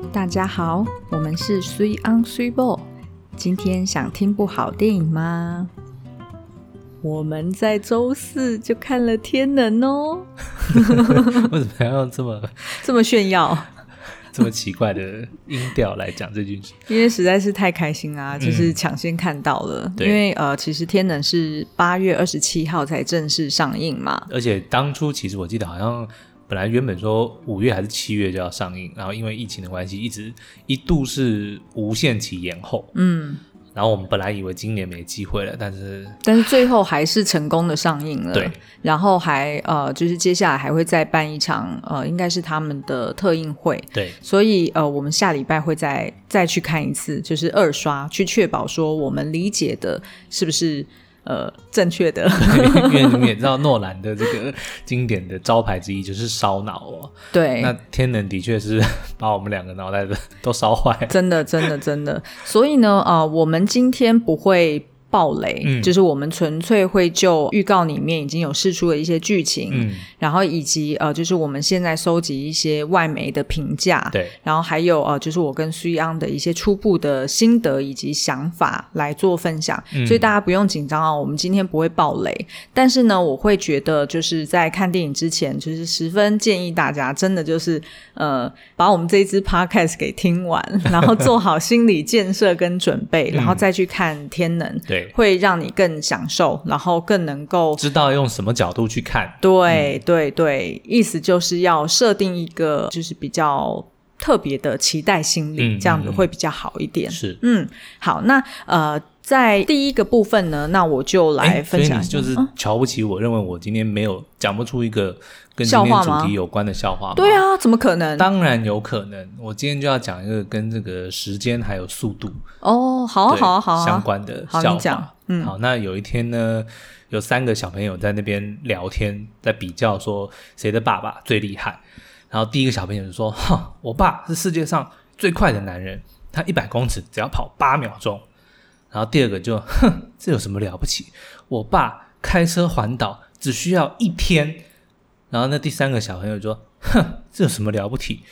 大家好，我们是水昂水某。今天想听部好电影吗？我们在周四就看了《天能》哦。 为什么要用这么炫耀？ 这么奇怪的音调来讲这句？ 因为实在是太开心啦，就是抢先看到了。因为其实《天能》是8月27号才正式上映嘛， 而且当初其实我记得好像本来原本说5月还是7月就要上映，然后因为疫情的关系一度是无限期延后。然后我们本来以为今年没机会了，但是最后还是成功的上映了。 对， 然后还就是接下来还会再办一场应该是他们的特映会。 对， 所以我们下礼拜会再去看一次，就是二刷，去确保说我们理解的是不是正确的。 因为你们也知道诺兰的这个经典的招牌之一就是烧脑哦。 对， 那天能的确是把我们两个脑袋都烧坏， 真的。所以呢我们今天不会爆雷，就是我们纯粹会就预告里面已经有释出的一些剧情，然后以及就是我们现在收集一些外媒的评价， 对， 然后还有就是我跟苏央的一些初步的心得以及想法来做分享，所以大家不用紧张我们今天不会爆雷，但是呢我会觉得就是在看电影之前就是十分建议大家真的就是把我们这一支 podcast 给听完，然后做好心理建设跟准备，然后再去看天能， 对， 会让你更享受，然后更能够知道用什么角度去看。 对，意思就是要设定一个就是比较特别的期待心理，这样子会比较好一点。 是， 好，那在第一个部分呢，那我就来分享。 所以你就是瞧不起我，认为我今天没有讲不出一个跟今天主题有关的笑话吗？ 对啊，怎么可能？ 当然有可能。我今天就要讲一个跟这个时间还有速度好相关的笑话。 好，你讲。 好，那有一天呢，有3个小朋友在那边聊天，在比较说谁的爸爸最厉害。然后第一个小朋友就说：我爸是世界上最快的男人，他100公尺只要跑8秒钟。然后第二个就这有什么了不起，我爸开车环岛只需要1天。然后那第3个小朋友说这有什么了不起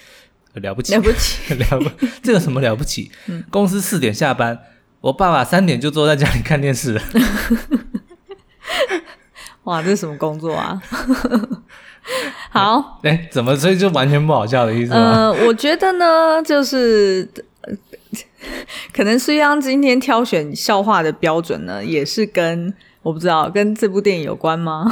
这有什么了不起公司4点下班，我爸爸3点就坐在家里看电视了。 哇，这是什么工作啊？好， 怎么所以就完全不好笑的意思吗？ 我觉得呢就是可能苏央今天挑选笑话的标准呢也是跟我不知道跟这部电影有关吗？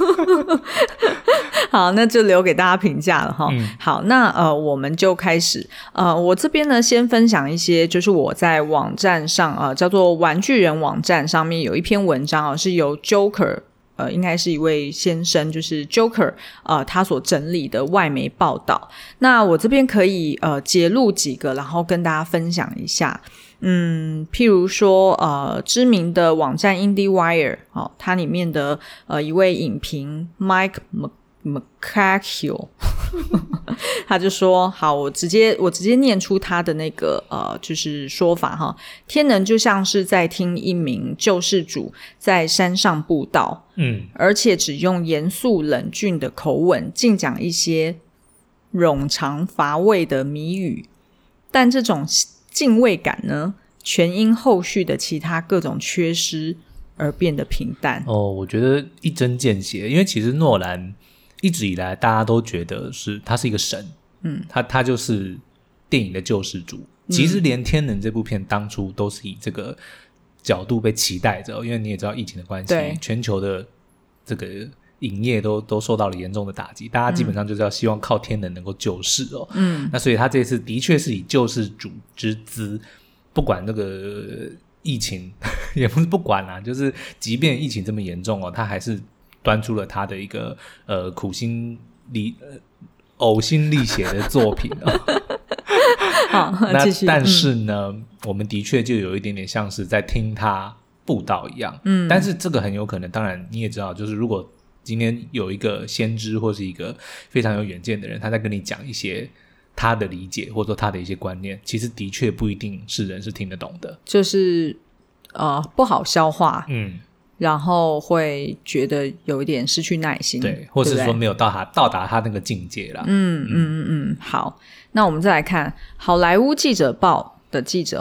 好，那就留给大家评价了哈。好，那我们就开始。我这边呢先分享一些，就是我在网站上叫做玩具人网站上面有一篇文章是由 Joker应该是一位先生，就是 Joker 他所整理的外媒报道。那我这边可以截录几个，然后跟大家分享一下。譬如说知名的网站 IndieWire 它里面的一位影评 Mike McCahill 他就说，好，我直接念出他的那个就是说法哈。天能就像是在听一名救世主在山上布道，而且只用严肃冷峻的口吻尽讲一些冗长乏味的谜语，但这种敬畏感呢全因后续的其他各种缺失而变得平淡。 我觉得一针见血，因为其实诺兰一直以来大家都觉得他是一个神，他就是电影的救世主。其实连天能这部片当初都是以这个角度被期待着，因为你也知道疫情的关系，全球的这个影业都受到了严重的打击，大家基本上就是要希望靠天能能够救世那所以他这次的确是以救世主之姿，不管那个疫情也不是不管啦，就是即便疫情这么严重他还是端出了他的一个呕心沥血的作品好，继续。 但是呢我们的确就有一点点像是在听他布道一样，但是这个很有可能，当然你也知道，就是如果今天有一个先知或是一个非常有远见的人，他在跟你讲一些他的理解或者说他的一些观念，其实的确不一定是人是听得懂的， 就是不好消化， 然后会觉得有一点失去耐心， 对，或是说没有到达他那个境界啦。 好，那我们再来看好莱坞记者报的记者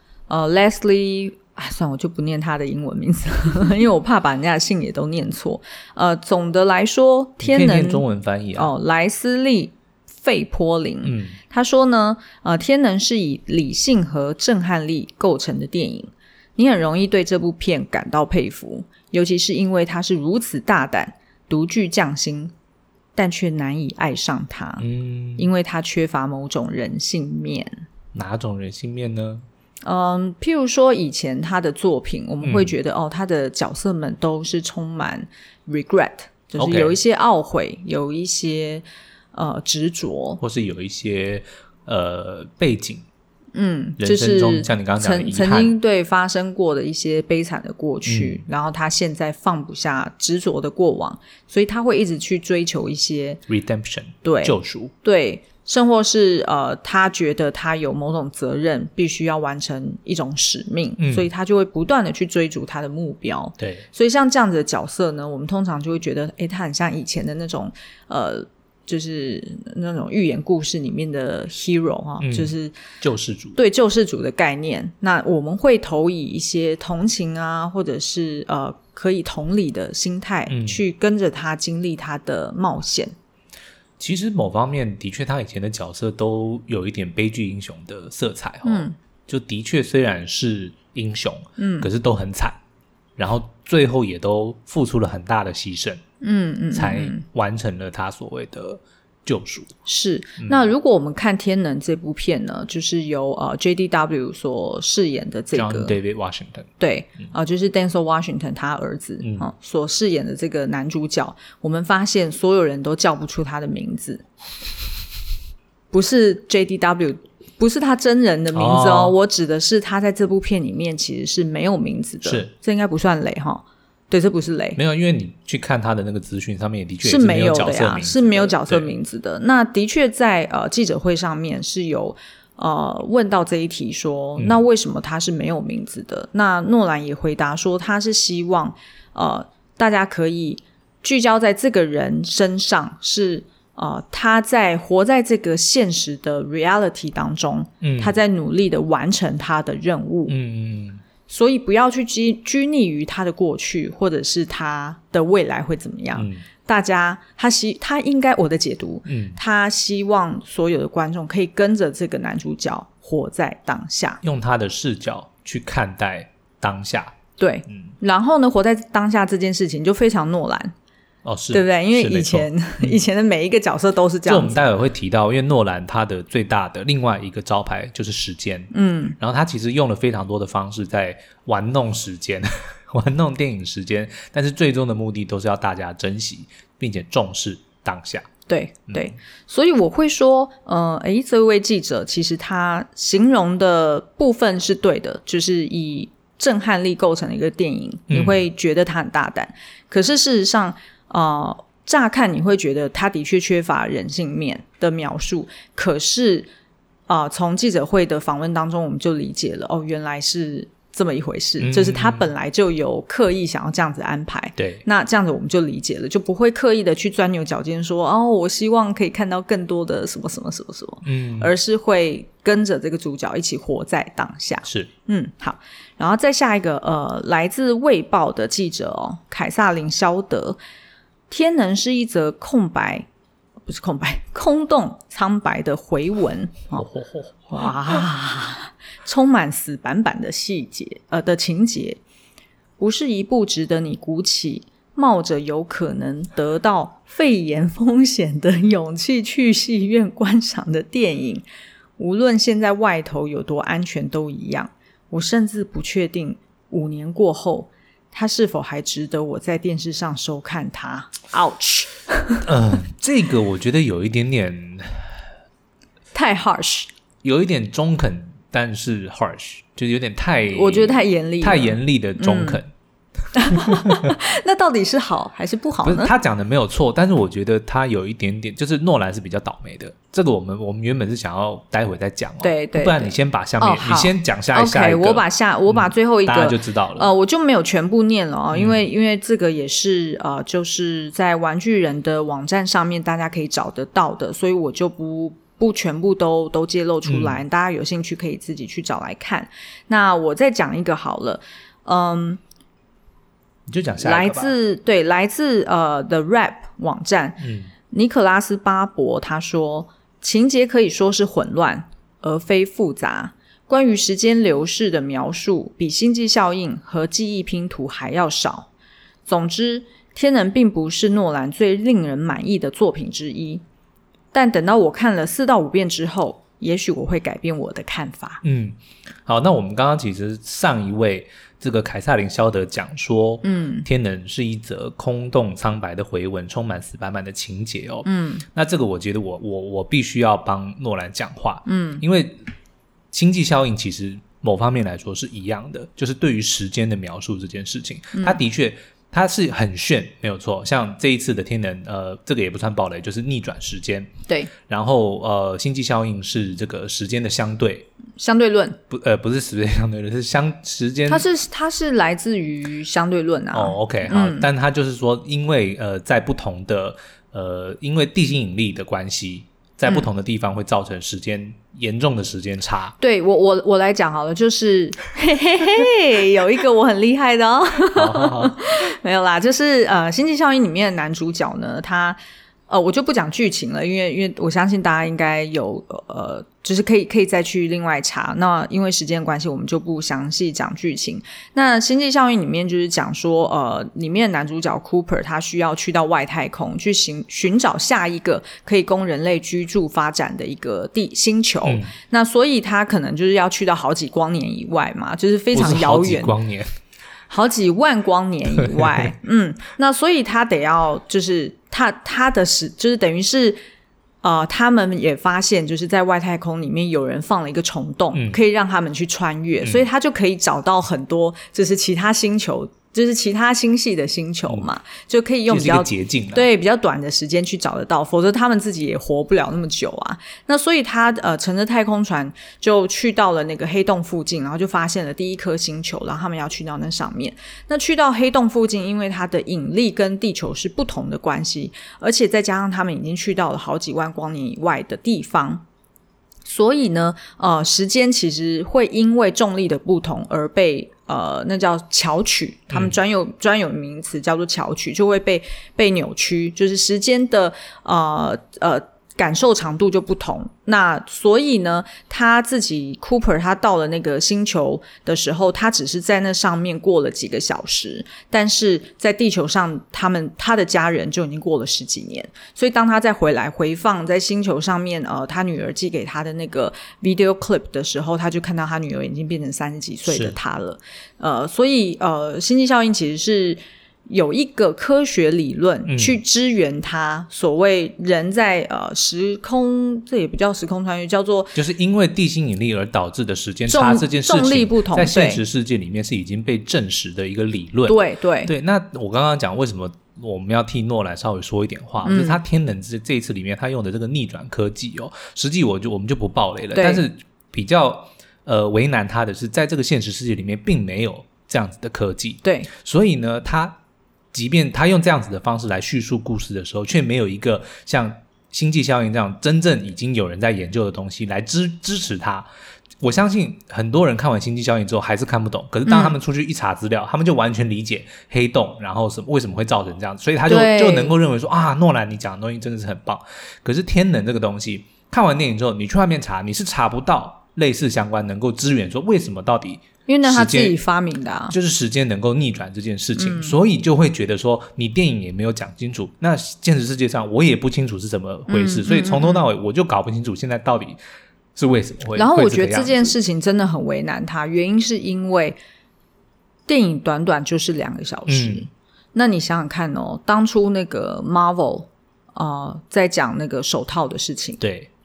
Leslie， 算了，我就不念他的英文名字因为我怕把人家的姓也都念错。总的来说，天能， 你可以念中文翻译啊。 莱斯利费波林，他说呢，天能是以理性和震撼力构成的电影，你很容易对这部片感到佩服，尤其是因为它是如此大胆、独具匠心，但却难以爱上它，因为它缺乏某种人性面。 哪种人性面呢？ 譬如说以前他的作品，我们会觉得他的角色们都是充满 regret， 就是有一些懊悔，有一些执着， 或是有一些背景， 人生中、 就是像你刚刚讲的遗憾， 曾经对发生过的一些悲惨的过去，然后他现在放不下执着的过往，所以他会一直去追求一些 redemption， 对， 救赎， 对，甚或是他觉得他有某种责任，必须要完成一种使命，所以他就会不断的去追逐他的目标。 对， 所以像这样子的角色呢，我们通常就会觉得他很像以前的那种就是那种寓言故事里面的 hero 就是救世主， 对，救世主的概念。那我们会投以一些同情啊，或者是可以同理的心态，去跟着他经历他的冒险。 其实某方面的确他以前的角色都有一点悲剧英雄的色彩就的确虽然是英雄可是都很惨，然后最后也都付出了很大的牺牲才完成了他所谓的救赎。 是，那如果我们看天能这部片呢，就是由JDW 所饰演的这个 John David Washington， 对就是 Denzel Washington 他儿子所饰演的这个男主角，我们发现所有人都叫不出他的名字，不是 JDW， 不是他真人的名字我指的是他在这部片里面其实是没有名字的， 是， 这应该不算雷对，这不是雷， 没有，因为你去看他的那个资讯上面，的确是没有的呀，是没有角色名字的。那的确在记者会上面是有问到这一题说，那为什么他是没有名字的？那诺兰也回答说，他是希望大家可以聚焦在这个人身上，是他在活在这个现实的 reality 当中，他在努力的完成他的任务。所以不要去拘泥于他的过去，或者是他的未来会怎么样。大家他应该，我的解读他希望所有的观众可以跟着这个男主角活在当下，用他的视角去看待当下。 对，然后呢，活在当下这件事情就非常诺兰是， 对不对？因为以前的每一个角色都是这样子。 这我们待会会提到，因为诺兰他的最大的另外一个招牌就是时间，然后他其实用了非常多的方式在玩弄时间玩弄电影时间，但是最终的目的都是要大家珍惜并且重视当下。 对对，所以我会说这位记者其实他形容的部分是对的，就是以震撼力构成的一个电影，你会觉得他很大胆，可是事实上乍看你会觉得他的确缺乏人性面的描述，可是从记者会的访问当中我们就理解了原来是这么一回事，就是他本来就有刻意想要这样子安排。 对， 那这样子我们就理解了，就不会刻意的去钻牛角尖说我希望可以看到更多的什么什么什么什么，而是会跟着这个主角一起活在当下。 是， 好，然后再下一个来自卫报的记者凯撒琳肖德，天能是一则空洞苍白的回文哇，充满死板板的细节的情节，不是一部值得你鼓起冒着有可能得到肺炎风险的勇气去戏院观赏的电影，无论现在外头有多安全都一样，我甚至不确定5年过后它是否还值得我在电视上收看它。 Ouch 这个我觉得有一点点太 harsh， 有一点中肯，但是 harsh 就是有点太， 我觉得太严厉了， 太严厉的中肯那到底是好还是不好呢？ 不是，他讲的没有错，但是我觉得他有一点点，就是诺兰是比较倒霉的。这个我们原本是想要待会再讲对， 不然你先把下面，你先讲下一个。 OK， 我把最后一个， 大家就知道了。 我就没有全部念了因为这个也是就是在玩具人的网站上面大家可以找得到的，所以我就不全部都揭露出来，大家有兴趣可以自己去找来看。那我再讲一个好了， 你就讲下一个吧。 来自The Rap 网站，尼可拉斯巴伯他说，情节可以说是混乱而非复杂，关于时间流逝的描述比星际效应和记忆拼图还要少。总之，天能并不是诺兰最令人满意的作品之一，但等到我看了4到5遍之后，也许我会改变我的看法。 好，那我们刚刚其实上一位这个凯撒琳肖德讲说，天能是一则空洞苍白的回文，充满死板板的情节哦。那这个我觉得我必须要帮诺兰讲话，因为星际效应其实某方面来说是一样的，就是对于时间的描述这件事情，它的确它是很炫，没有错。像这一次的天能，这个也不算暴雷，就是逆转时间。 对。 然后星际效应是这个时间的相对论， 不是时间相对论，是时间。 它是来自于相对论啊。 OK， 好，但它就是说，因为在不同的因为地心引力的关系。在不同的地方会造成严重的时间差。 对，我来讲好了，就是嘿嘿嘿，有一个我很厉害的哦。 好没有啦，就是星际效应里面的男主角呢，他我就不讲剧情了，因为我相信大家应该有就是可以再去另外查。那因为时间关系，我们就不详细讲剧情。那星际效应里面就是讲说里面的男主角 Cooper 他需要去到外太空去寻找下一个可以供人类居住发展的一个星球。那所以他可能就是要去到好几光年以外嘛，就是非常遥远， 好几光年， 好几万光年以外。那所以他得要就是他的就是等于是他们也发现就是在外太空里面有人放了一个虫洞，可以让他们去穿越，所以他就可以找到很多就是其他星球，就是其他星系的星球嘛，就可以用比较捷径， 对，比较短的时间去找得到，否则他们自己也活不了那么久啊。那所以他乘着太空船就去到了那个黑洞附近，然后就发现了第一颗星球，然后他们要去到那上面。那去到黑洞附近，因为它的引力跟地球是不同的关系，而且再加上他们已经去到了好几万光年以外的地方，所以呢时间其实会因为重力的不同而被那叫巧取，他们专有名词叫做巧取，就会被扭曲，就是时间的感受长度就不同。那所以呢，他自己 Cooper 他到了那个星球的时候，他只是在那上面过了几个小时，但是在地球上他的家人就已经过了10几年。所以当他再回放在星球上面他女儿寄给他的那个 video clip 的时候，他就看到他女儿已经变成30几岁的他了。所以星际效应其实是有一个科学理论去支援它所谓人在时空，这也不叫时空穿越，叫做就是因为地心引力而导致的时间差这件事情， 重力不同， 在现实世界里面是已经被证实的一个理论。 对， 那我刚刚讲为什么我们要替诺兰稍微说一点话，就是他天能这一次里面他用的这个逆转科技实际我们就不爆雷了，但是比较为难他的是在这个现实世界里面并没有这样子的科技。 对， 所以呢即便他用这样子的方式来叙述故事的时候，却没有一个像星际效应这样真正已经有人在研究的东西来支持他。我相信很多人看完星际效应之后还是看不懂，可是当他们出去一查资料，他们就完全理解黑洞然后为什么会造成这样子，所以他就能够认为说诺兰你讲的东西真的是很棒。可是天能这个东西看完电影之后，你去外面查你是查不到类似相关能够支援说为什么到底， 因为那他自己发明的就是时间能够逆转这件事情，所以就会觉得说你电影也没有讲清楚，那现实世界上我也不清楚是怎么回事，所以从头到尾我就搞不清楚现在到底是为什么会。 然后我觉得这件事情真的很为难他，原因是因为电影短短就是2个小时，那你想想看当初那个 Marvel在讲那个手套的事情， 对，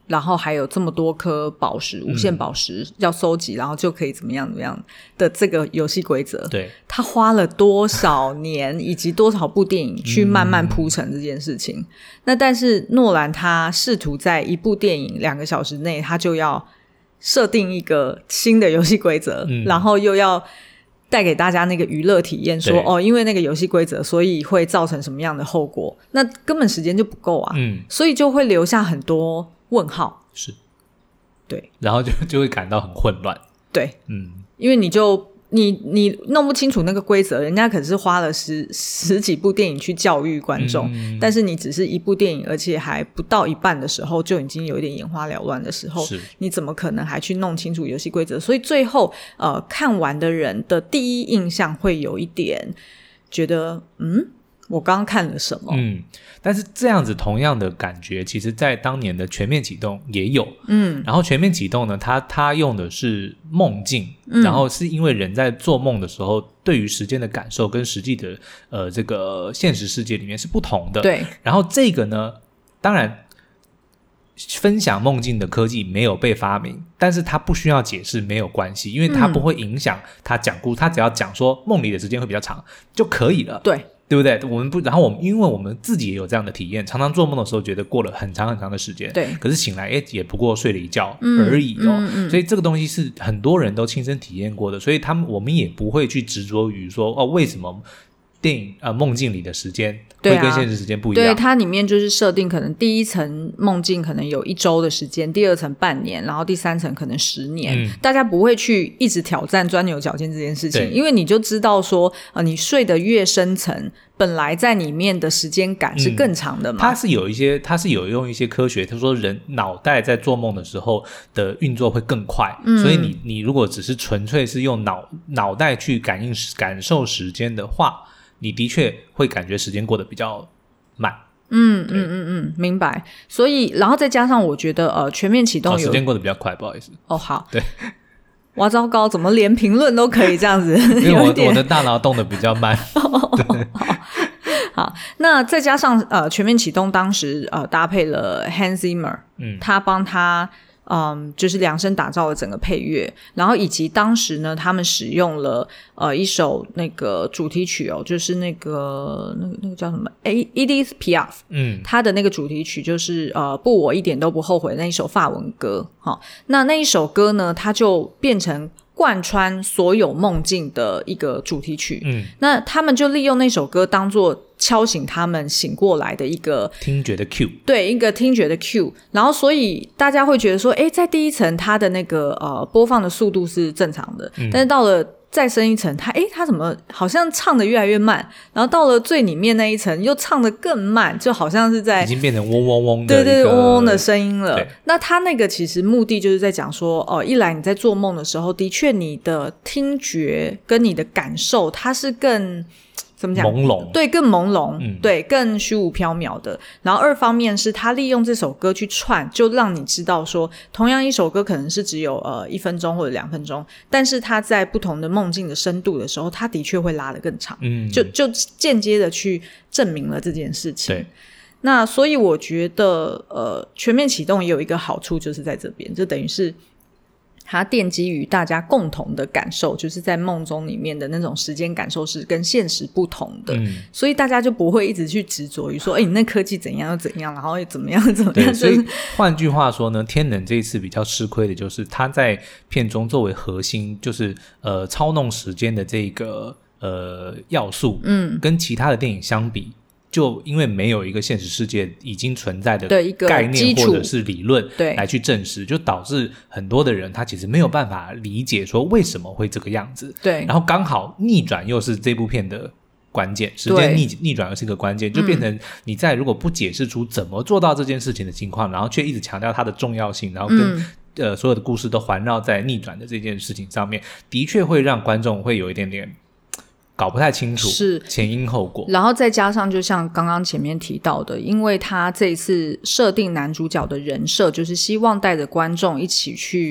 然后还有这么多颗宝石，无限宝石要收集，然后就可以怎么样怎么样的这个游戏规则， 对， 他花了多少年以及多少部电影去慢慢铺陈这件事情。那但是诺兰他试图在一部电影2个小时内，他就要设定一个新的游戏规则，然后又要带给大家那个娱乐体验，说因为那个游戏规则所以会造成什么样的后果，那根本时间就不够啊，所以就会留下很多问号，是，对， 然后就会感到很混乱， 对，因为你弄不清楚那个规则，人家可是花了十几部电影去教育观众，但是你只是一部电影，而且还不到一半的时候就已经有一点眼花缭乱的时候，你怎么可能还去弄清楚游戏规则？所以最后看完的人的第一印象会有一点觉得我刚刚看了什么？ 但是这样子同样的感觉，其实在当年的全面启动也有。然后全面启动呢，它用的是梦境，然后是因为人在做梦的时候，对于时间的感受跟实际的这个现实世界里面是不同的。 对。 然后这个呢，当然分享梦境的科技没有被发明，但是它不需要解释没有关系，因为它不会影响他讲故事，他只要讲说梦里的时间会比较长就可以了。对不对？然后因为我们自己也有这样的体验，常常做梦的时候觉得过了很长很长的时间， 对， 可是醒来也不过睡了一觉而已所以这个东西是很多人都亲身体验过的，所以我们也不会去执着于说为什么电影梦境里的时间会跟现实时间不一样。 对，它里面就是设定可能第一层梦境可能有1周的时间，第2层半年，然后第3层可能10年，大家不会去一直挑战钻牛角尖这件事情，因为你就知道说你睡得越深层，本来在里面的时间感是更长的嘛。它是有用一些科学，他说人脑袋在做梦的时候的运作会更快，所以你如果只是纯粹是用脑袋去感受时间的话，你的确会感觉时间过得比较慢。 明白。所以然后再加上我觉得全面启动时间过得比较快，不好意思。 好。 对。 哇，糟糕，怎么连评论都可以这样子？ 因为我的大脑动得比较慢。对。 好，那再加上全面启动当时搭配了 Hans Zimmer，他帮他就是量身打造了整个配乐，然后以及当时呢他们使用了一首那个主题曲就是那个叫什么 Edith Piaf，他的那个主题曲就是不我一点都不后悔的那一首法文歌。那一首歌呢，它就变成贯穿所有梦境的一个主题曲。那他们就利用那首歌当作敲醒他们醒过来的一个听觉的 cue， 对，一个听觉的 cue。然后所以大家会觉得说在第一层它的那个播放的速度是正常的，但是到了再深一层，它怎么好像唱得越来越慢，然后到了最里面那一层又唱得更慢，就好像是在已经变成嗡嗡嗡的对嗡嗡的声音了。那它那个其实目的就是在讲说一来你在做梦的时候，的确你的听觉跟你的感受它是更怎么讲？ 朦胧， 对，更朦胧，对，更虚无缥缈的。然后二方面是他利用这首歌去串，就让你知道说，同样一首歌可能是只有1分钟或者2分钟，但是他在不同的梦境的深度的时候，他的确会拉得更长。就间接的去证明了这件事情。对。那所以我觉得全面启动也有一个好处，就是在这边，就等于是它奠基于大家共同的感受，就是在梦中里面的那种时间感受是跟现实不同的。所以大家就不会一直去执着于说你那科技怎样又怎样，然后怎么样怎么样。 所以换句话说呢，天能这一次比较吃亏的就是他在片中作为核心，就是操弄时间的这个要素，跟其他的电影相比，就因为没有一个现实世界已经存在的概念或者是理论来去证实，就导致很多的人他其实没有办法理解说为什么会这个样子。 对， 然后刚好逆转又是这部片的关键，时间逆转又是一个关键，就变成你在如果不解释出怎么做到这件事情的情况，然后却一直强调它的重要性，然后跟所有的故事都环绕在逆转的这件事情上面，的确会让观众会有一点点搞不太清楚是前因后果。 然后再加上就像刚刚前面提到的，因为他这一次设定男主角的人设就是希望带着观众一起去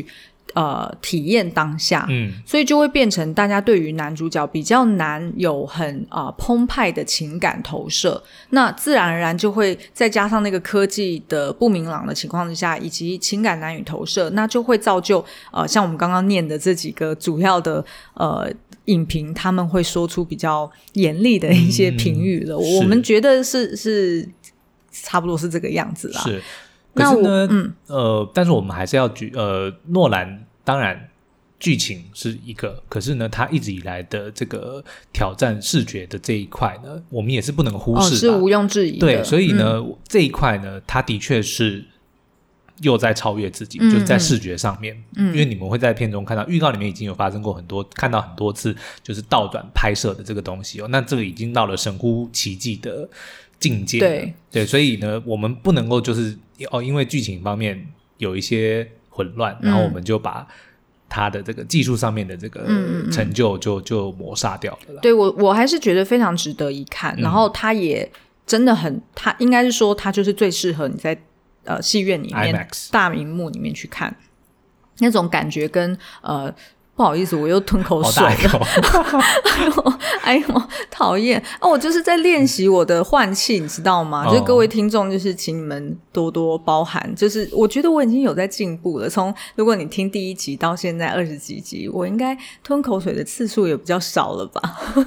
体验当下，所以就会变成大家对于男主角比较难有很澎湃的情感投射，那自然而然就会再加上那个科技的不明朗的情况之下，以及情感难以投射，那就会造就像我们刚刚念的这几个主要的影评，他们会说出比较严厉的一些评语了，我们觉得是差不多是这个样子啦。 是，可是呢但是我们还是要诺兰当然剧情是一个，可是呢他一直以来的这个挑战视觉的这一块呢，我们也是不能忽视的， 是毋庸置疑的。 对，所以呢这一块呢他的确是又在超越自己，就是在视觉上面，因为你们会在片中看到预告里面已经有发生过看到很多次就是倒转拍摄的这个东西那这个已经到了神乎其技的境界了。对，所以呢我们不能够就是因为剧情方面有一些混乱，然后我们就把他的这个技术上面的这个成就就抹杀掉了啦。 对，我还是觉得非常值得一看，然后他也真的他应该是说他就是最适合你在戏院里面 IMAX 大荧幕里面去看，那种感觉跟不好意思我又吞口水了哎呦讨厌我就是在练习我的换气你知道吗就是各位听众就是请你们多多包涵，就是我觉得我已经有在进步了，如果你听第1集到现在20几集，我应该吞口水的次数也比较少了吧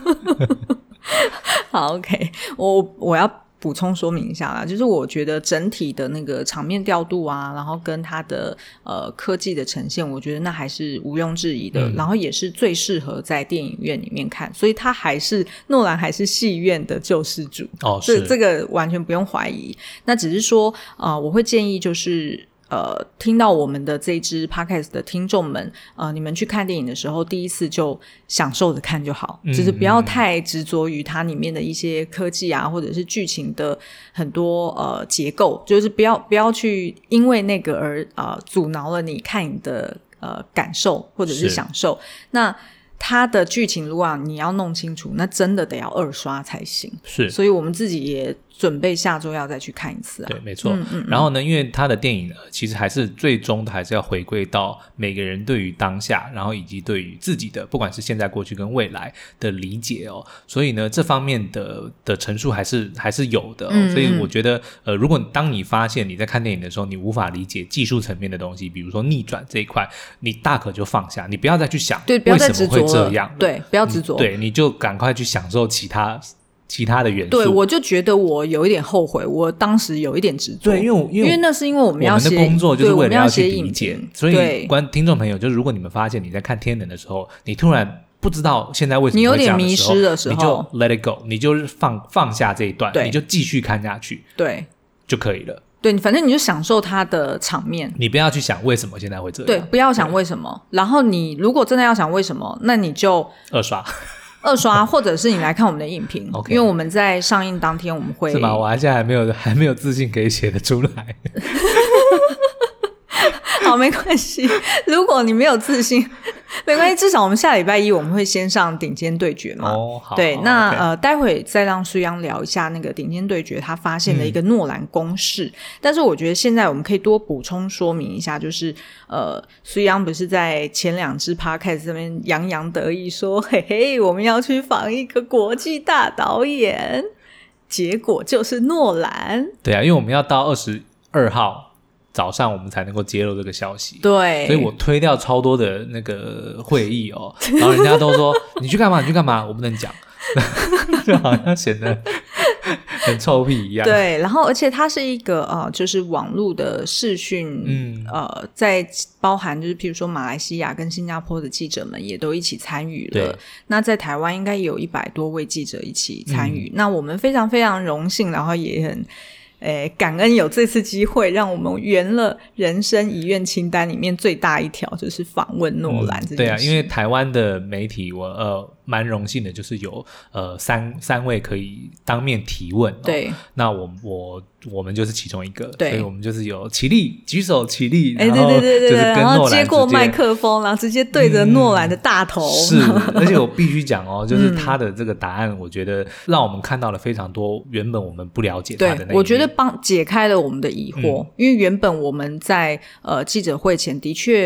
好 OK 我要补充说明一下啦，就是我觉得整体的那个场面调度啊，然后跟它的科技的呈现，我觉得那还是毋庸置疑的，然后也是最适合在电影院里面看，所以他诺兰还是戏院的救世主这个完全不用怀疑。那只是说我会建议就是听到我们的这支 podcast 的听众们你们去看电影的时候第一次就享受着看就好，就是不要太执着于它里面的一些科技啊或者是剧情的很多结构，就是不要去因为那个而阻挠了你看影的感受或者是享受。那它的剧情如果你要弄清楚，那真的得要2刷才行。是，所以我们自己也准备下周要再去看一次对，没错。然后呢，因为他的电影呢，其实还是最终的还是要回归到每个人对于当下，然后以及对于自己的不管是现在、过去跟未来的理解所以呢，这方面的陈述还是有的所以我觉得如果当你发现你在看电影的时候，你无法理解技术层面的东西，比如说逆转这一块，你大可就放下，你不要再去想对，不要再执着了， 为什么会这样， 对，不要执着， 对，你就赶快去享受其他的元素。 对，我就觉得我有一点后悔，我当时有一点执着。 对，因为那是因为我们要写， 我们的工作就是为了要去理解，所以听众朋友，就是如果你们发现你在看天能的时候，你突然不知道现在为什么会这样的时候， 你有点迷失的时候， 你就 let it go， 你就是放下这一段，你就继续看下去， 对， 就可以了。 对，反正你就享受它的场面， 你不要去想为什么现在会这样， 对，不要想为什么。然后你如果真的要想为什么，那你就2刷或者是你来看我们的影评因为我们在上映当天我们会， 是吗？我现在还没有自信可以写得出来好，没关系，如果你没有自信没关系，至少我们下礼拜1我们会先上顶尖对决嘛。 好， 对，那待会再让苏央聊一下那个顶尖对决他发现的一个诺兰公式但是我觉得现在我们可以多补充说明一下，就是苏央不是在前2支 podcast 这边洋洋得意说嘿嘿我们要去访一个国际大导演，结果就是诺兰。 对啊，因为我们要到22号早上我们才能够揭露这个消息， 对， 所以我推掉超多的那个会议然后人家都说你去干嘛我不能讲就好像显得很臭屁一样。 对，然后而且它是一个就是网络的视讯在包含就是譬如说马来西亚跟新加坡的记者们也都一起参与了，那在台湾应该也有100多位记者一起参与那我们非常非常荣幸，然后也很感恩有这次机会让我们圆了人生遗愿清单里面最大一条，就是访问诺兰这件事。 对啊，因为台湾的媒体我蛮荣幸的，就是有三位可以当面提问对， 那我们就是其中一个， 对， 所以我们就是有举手起立， 然后就是跟诺兰然后接过麦克风，然后直接对着诺兰的大头是，而且我必须讲就是他的这个答案我觉得让我们看到了非常多原本我们不了解他的那一面， 对，我觉得解开了我们的疑惑因为原本我们在记者会前的确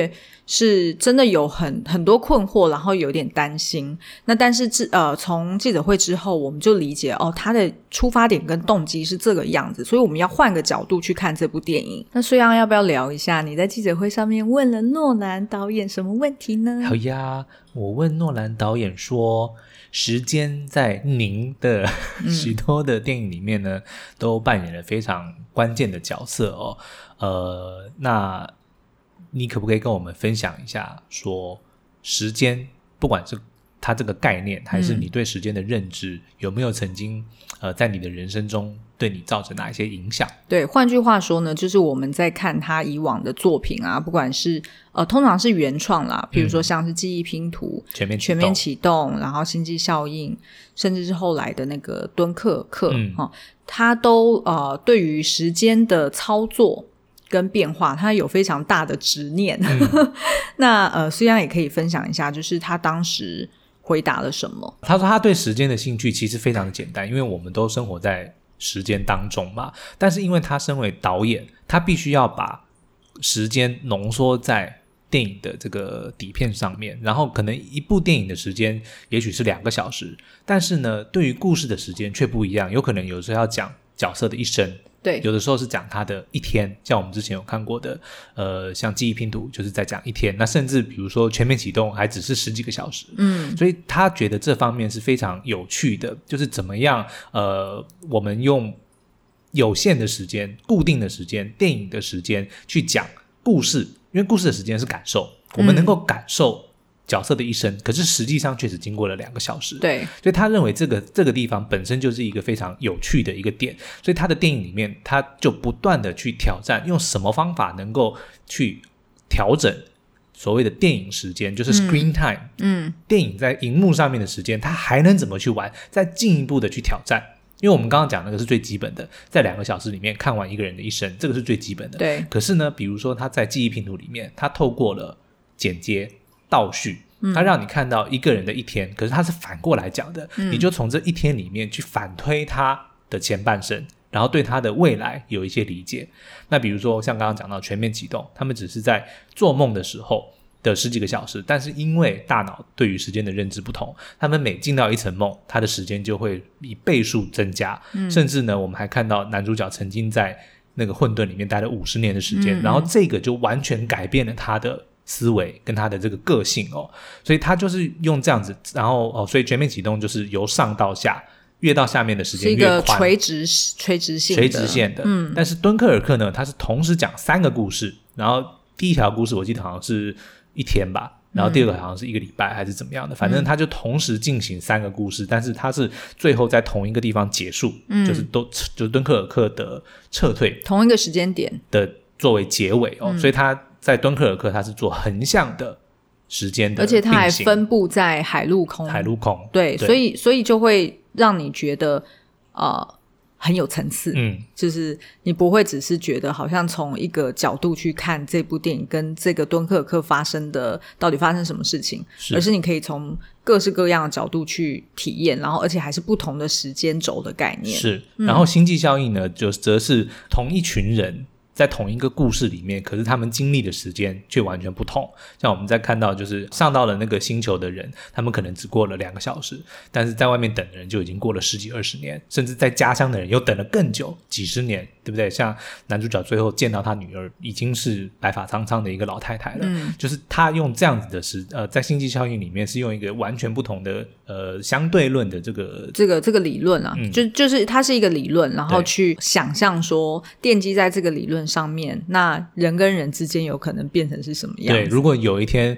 是真的有很多困惑，然后有点担心。那但是从记者会之后，我们就理解他的出发点跟动机是这个样子，所以我们要换个角度去看这部电影。那虽然要不要聊一下你在记者会上面问了诺兰导演什么问题呢？ 好呀，我问诺兰导演说，时间在您的许多的电影里面呢，都扮演了非常关键的角色那你可不可以跟我们分享一下，说时间不管是它这个概念还是你对时间的认知，有没有曾经在你的人生中对你造成哪一些影响？ 对，换句话说呢，就是我们在看他以往的作品啊，不管是通常是原创啦，比如说像是记忆拼图、全面启动，然后星际效应，甚至是后来的那个敦刻尔克他都对于时间的操作跟变化他有非常大的执念那虽然也可以分享一下，就是他当时回答了什么。 他说他对时间的兴趣其实非常的简单，因为我们都生活在时间当中嘛，但是因为他身为导演，他必须要把时间浓缩在电影的这个底片上面，然后可能一部电影的时间也许是2个小时，但是呢对于故事的时间却不一样，有可能有时候要讲角色的一生， 对， 有的时候是讲他的一天，像我们之前有看过的像记忆拼图就是在讲一天，那甚至比如说全面启动还只是10几个小时所以他觉得这方面是非常有趣的，就是怎么样我们用有限的时间、固定的时间、电影的时间去讲故事，因为故事的时间是感受，我们能够感受角色的一生，可是实际上确实经过了2个小时。 对， 所以他认为这个地方本身就是一个非常有趣的一个点，所以他的电影里面他就不断的去挑战用什么方法能够去调整所谓的电影时间，就是 screen time 电影在荧幕上面的时间他还能怎么去玩，再进一步的去挑战。因为我们刚刚讲那个是最基本的，在2个小时里面看完一个人的一生，这个是最基本的。 对。 可是呢，比如说他在记忆拼图里面，他透过了剪接、倒叙，他让你看到一个人的一天，可是他是反过来讲的，你就从这一天里面去反推他的前半生，然后对他的未来有一些理解。那比如说像刚刚讲到全面启动，他们只是在做梦的时候的10几个小时，但是因为大脑对于时间的认知不同，他们每进到一层梦，他的时间就会以倍数增加甚至呢我们还看到男主角曾经在那个混沌里面待了50年的时间然后这个就完全改变了他的思维跟他的这个个性所以他就是用这样子，然后所以全面启动就是由上到下，越到下面的时间越宽， 是一个垂直线的但是敦刻尔克呢，他是同时讲3个故事，然后第一条故事我记得好像是1天吧，然后第2个好像是1个礼拜还是怎么样的，反正他就同时进行3个故事，但是他是最后在同一个地方结束就是敦刻尔克的撤退同一个时间点的作为结尾所以他在敦刻尔克他是做横向的时间的并行， 而且他还分布在海陆空对，所以就会让你觉得很有层次就是你不会只是觉得好像从一个角度去看这部电影跟这个敦刻尔克发生的到底发生什么事情，而是你可以从各式各样的角度去体验，然后而且还是不同的时间轴的概念是然后星际效应呢就则是同一群人在同一个故事里面，可是他们经历的时间却完全不同。像我们在看到就是上到了那个星球的人，他们可能只过了2个小时，但是在外面等的人就已经过了10几20年，甚至在家乡的人又等了更久，几十年，对不对？像男主角最后见到他女儿已经是白发苍苍的一个老太太了就是他用这样子的在星际效应里面是用一个完全不同的相对论的这个理论啊就是它是一个理论，然后去想象说奠基在这个理论上面，那人跟人之间有可能变成是什么样子。 对，如果有一天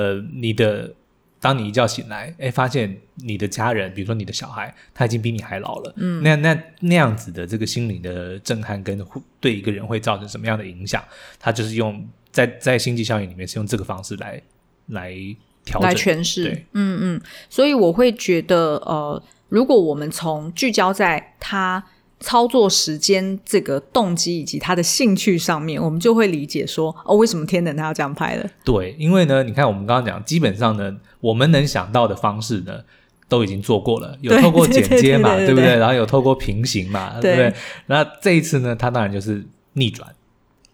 当你一觉醒来发现你的家人比如说你的小孩他已经比你还老了那样子的这个心灵的震撼跟对一个人会造成什么样的影响，他就是用在星际效应里面是用这个方式来调整来诠释所以我会觉得如果我们从聚焦在他操作时间这个动机以及他的兴趣上面，我们就会理解说为什么天能他要这样拍了。 对，因为呢你看我们刚刚讲基本上呢我们能想到的方式呢都已经做过了，有透过剪接嘛对不对？然后有透过平行嘛对不对？那这一次呢他当然就是逆转，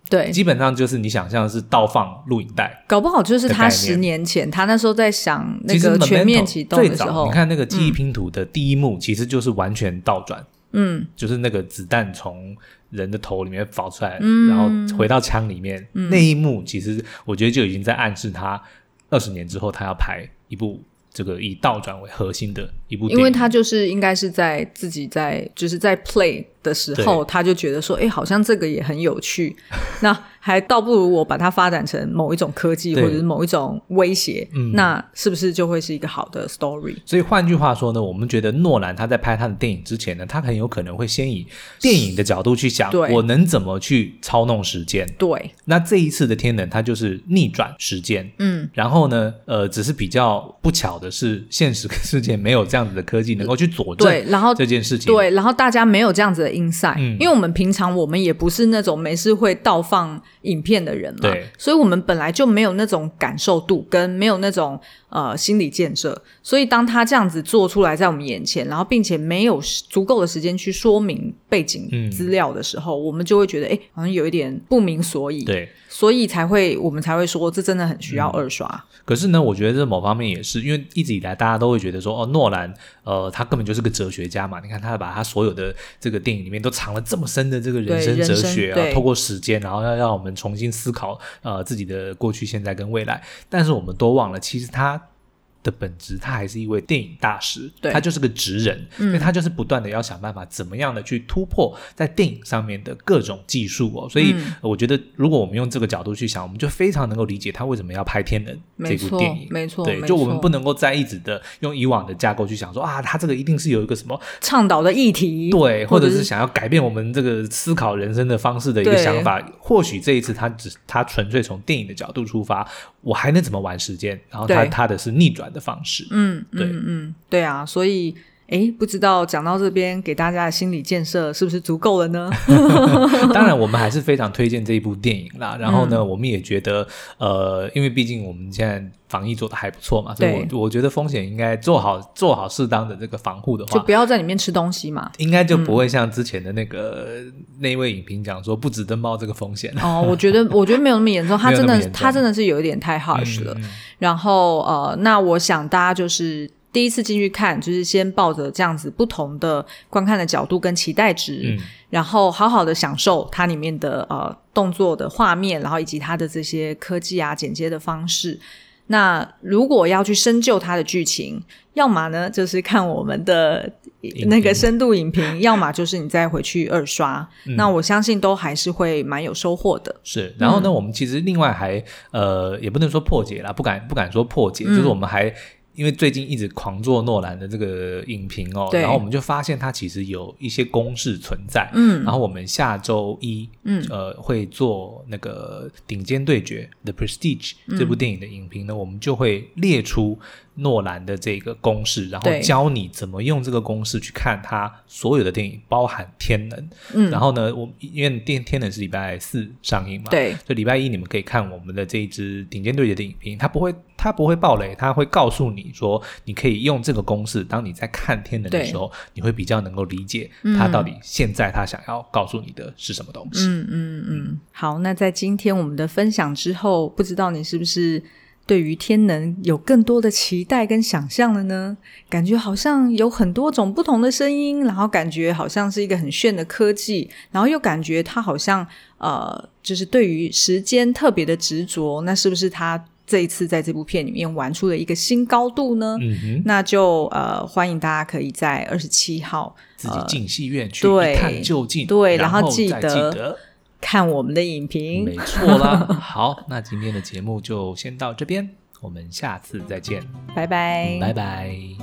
对， 基本上就是你想象的是倒放录影带， 搞不好就是他10年前他那时候在想那个全面启动的时候， 最早你看那个记忆拼图的第一幕其实就是完全倒转，就是那个子弹从人的头里面跑出来，然后回到枪里面，那一幕其实我觉得就已经在暗示他20年之后他要拍一部这个以倒转为核心的一部电影， 因为他就是应该是在自己就是在 play 的时候，他就觉得说好像这个也很有趣那还倒不如我把它发展成某一种科技或者是某一种威胁，那是不是就会是一个好的 story？ 所以换句话说呢，我们觉得诺兰他在拍他的电影之前呢，他很有可能会先以电影的角度去想我能怎么去操弄时间。对，那这一次的天能他就是逆转时间，然后呢只是比较不巧的是现实世界没有这样子的科技能够去佐证这件事情， 对，然后大家没有这样子的 insight，因为我们平常我们也不是那种没事会倒放影片的人嘛，对，所以我们本来就没有那种感受度跟没有那种心理建设，所以当他这样子做出来在我们眼前，然后并且没有足够的时间去说明背景资料的时候，我们就会觉得好像有一点不明所以，对，所以我们才会说这真的很需要二刷。 可是呢我觉得这某方面也是因为一直以来大家都会觉得说诺兰他根本就是个哲学家嘛，你看他把他所有的这个电影里面都藏了这么深的这个人生哲学透过时间然后要让我们重新思考自己的过去现在跟未来，但是我们都忘了其实他的本质他还是一位电影大师，他就是个职人，因为他就是不断的要想办法怎么样的去突破在电影上面的各种技术所以我觉得如果我们用这个角度去想，我们就非常能够理解他为什么要拍天能这部电影， 没错， 对，就我们不能够再一直的用以往的架构去想说他这个一定是有一个什么倡导的议题， 对，或者是想要改变我们这个思考人生的方式的一个想法，或许这一次他纯粹从电影的角度出发，我还能怎么玩时间，然后他的是逆转的方式， 对啊，所以不知道讲到这边给大家的心理建设是不是足够了呢当然我们还是非常推荐这一部电影啦，然后呢我们也觉得因为毕竟我们现在防疫做得还不错嘛，所以我觉得风险应该做好适当的这个防护的话， 就不要在里面吃东西嘛， 应该就不会像之前的那一位影评讲说不值得冒这个风险我觉得没有那么严重他真的是有一点太 harsh 了然后那我想大家就是第一次进去看就是先抱着这样子不同的观看的角度跟期待值然后好好的享受它里面的动作的画面，然后以及它的这些科技剪接的方式。那如果要去深究它的剧情，要么呢就是看我们的那个深度影评，要么就是你再回去二刷那我相信都还是会蛮有收获的。 是，然后呢我们其实另外还也不能说破解啦，不敢说破解就是我们还因为最近一直狂做诺兰的这个影评然后我们就发现它其实有一些公式存在然后我们下周一会做那个顶尖对决 The Prestige 这部电影的影评呢我们就会列出诺兰的这个公式，然后教你怎么用这个公式去看他所有的电影包含天能然后呢因为天能是礼拜4上映嘛，对，所以礼拜1你们可以看我们的这一支顶尖对决的影评，它不会爆雷，它会告诉你说你可以用这个公式，当你在看天能的时候你会比较能够理解他到底现在他想要告诉你的是什么东西好，那在今天我们的分享之后，不知道你是不是对于天能有更多的期待跟想象了呢？感觉好像有很多种不同的声音，然后感觉好像是一个很炫的科技，然后又感觉它好像就是对于时间特别的执着，那是不是它这一次在这部片里面玩出了一个新高度呢那就欢迎大家可以在27号自己进戏院去一探究竟， 对， 然后记得看我们的影评， 没错啦好，那今天的节目就先到这边，我们下次再见， 拜拜拜拜。